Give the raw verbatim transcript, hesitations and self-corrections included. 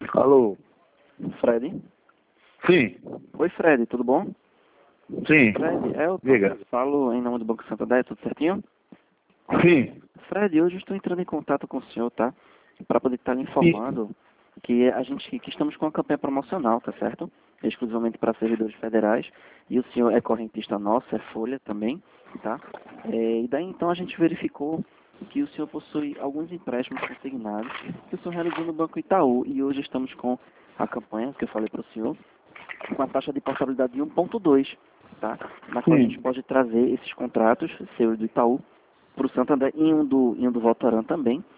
Alô? Fred? Sim, Oi, Fred, tudo bom? sim. Fred, é eu Diga. falo em nome do Banco Santander, tudo certinho? Sim. Fred, hoje eu estou entrando em contato com o senhor, tá? Para poder estar lhe informando que a gente que estamos com uma campanha promocional, tá certo? Exclusivamente para servidores federais. E o senhor é correntista nosso, é Folha também, tá? É, e daí então a gente verificou que o senhor possui alguns empréstimos consignados que o senhor realizou no Banco Itaú. E hoje estamos com a campanha que eu falei para o senhor, com a taxa de portabilidade de um ponto dois, tá? Na qual a gente Sim. pode trazer esses contratos, seus do Itaú, para o Santander e um do, e um do Votoran também,